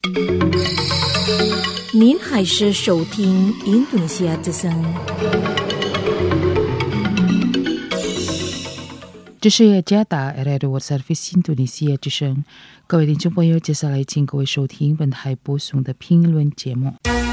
您还是收听印度尼西亚之声。 这是雅加达 Radio World Service 印度尼西亚之声。各位听众朋友，接下来请各位收听本台播送的评论节目。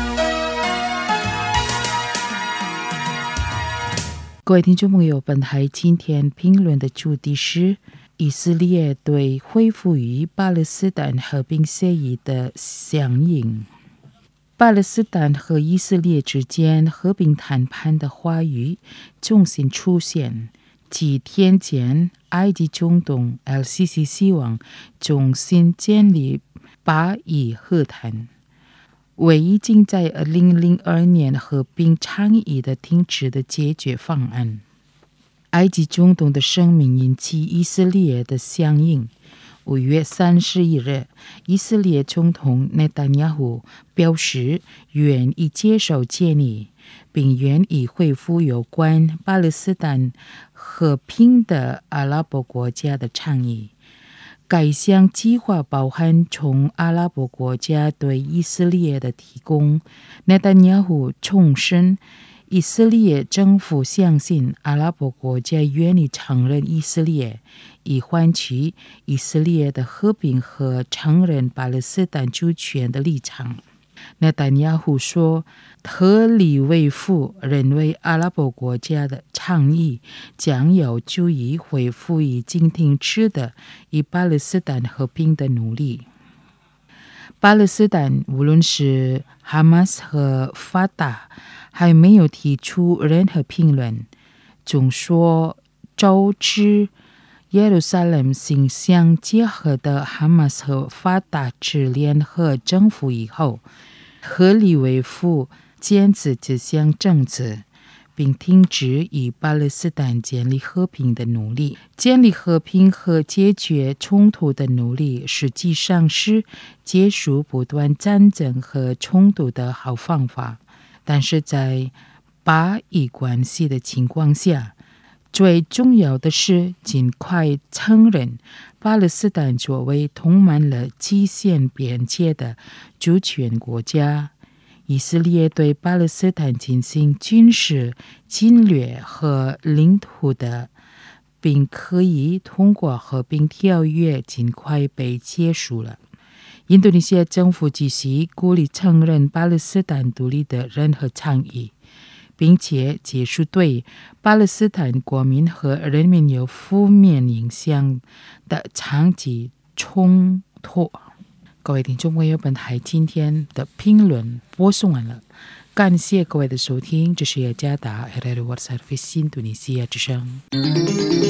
各位听众朋友，本台今天评论的主题是以色列对恢复与巴勒斯坦和平协议的响应。巴勒斯坦和以色列之间和平谈判的话语重新出现。几天前，埃及总统 LCC 希望重新建立巴以和谈，为已经在2002年和平倡议的停止的解决方案。埃及总统的声明引起以色列的响应。5月31日，以色列总统内塔尼亚胡表示愿意接受建议，并愿意恢复有关巴勒斯坦和平的阿拉伯国家的倡议。该项计划包含从阿拉伯国家对以色列的提供。内塔尼亚胡重申，以色列政府相信阿拉伯国家愿意承认以色列，以换取以色列的和平和承认巴勒斯坦主权的立场。内塔尼亚胡说，特里维夫认为阿拉伯国家的倡议将有助于恢复已经停止的以巴勒斯坦和平的努力。巴勒斯坦无论是哈马斯和法塔还没有提出任何评论，总说招致耶路撒冷形象结合的哈马斯和法塔之联合政府以后，特里维夫坚持这项政策，并停止与巴勒斯坦建立和平的努力。建立和平和解决冲突的努力实际上是结束不断战争和冲突的好方法，但是在巴以关系的情况下，最重要的是尽快承认巴勒斯坦作为充满了极限边界的主权国家。以色列对巴勒斯坦进行军事侵略和领土的，并可以通过和平条约尽快被结束了。印度尼西亚政府继续鼓励承认巴勒斯坦独立的任何倡议，并且结束对巴勒斯坦国民和人民有负面影响的长期冲突。各位听众朋友，本台今天的评论播送完了，感谢各位的收听，这是雅加达 Radio World Service 印度尼西亚之声。